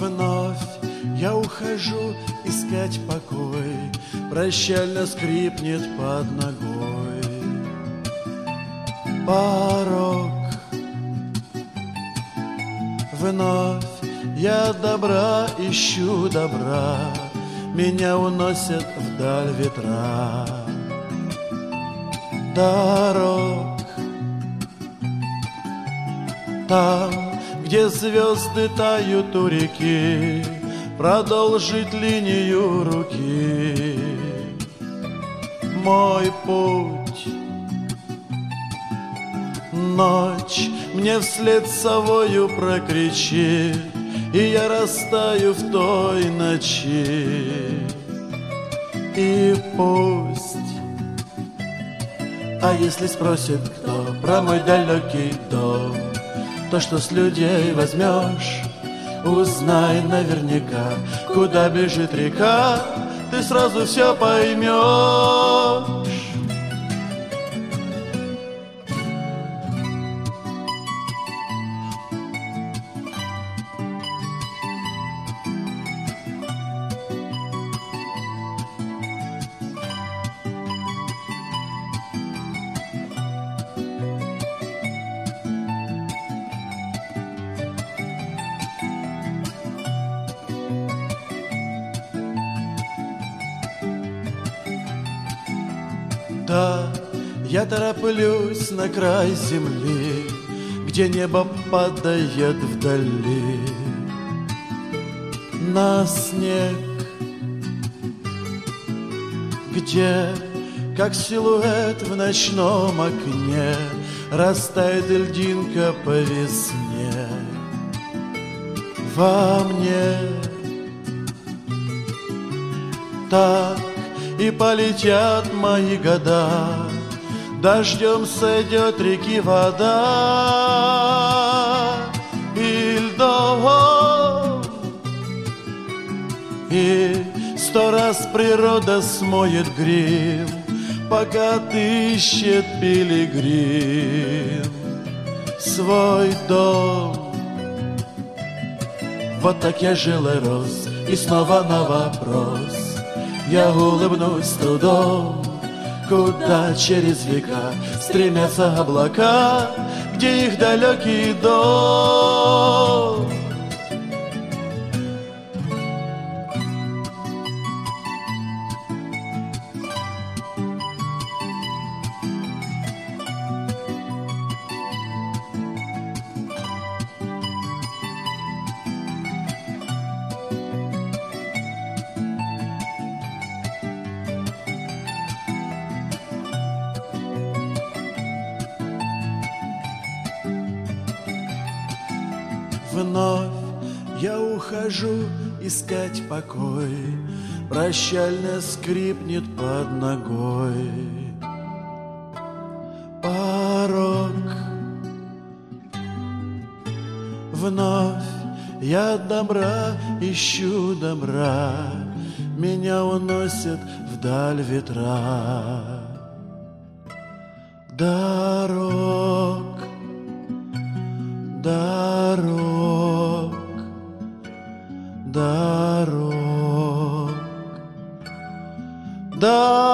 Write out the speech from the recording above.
Вновь я ухожу искать покой, прощально скрипнет под ногой порог. Вновь я добра ищу добра, меня уносят вдаль ветра дорог. Там, где звезды тают у реки, продолжить линию руки мой путь. Ночь мне вслед совою прокричит, и я растаю в той ночи. И пусть, а если спросит кто про мой далекий дом, то, что с людей возьмешь, узнай наверняка, куда бежит река, ты сразу все поймешь. Да, я тороплюсь на край земли, где небо падает вдали на снег, где, как силуэт в ночном окне, растает льдинка по весне во мне. Так и полетят мои года, дождем сойдет реки вода и льдом, и 100 раз природа смоет грим, пока отыщет пилигрим свой дом. Вот так я жил и рос, и снова на вопрос я улыбнусь трудом, куда через века стремятся облака, где их далекий дом. Вновь я ухожу искать покой, прощально скрипнет под ногой порог. Вновь я добра ищу добра, меня уносят вдаль ветра дорог. Дорог, дорог, дорог.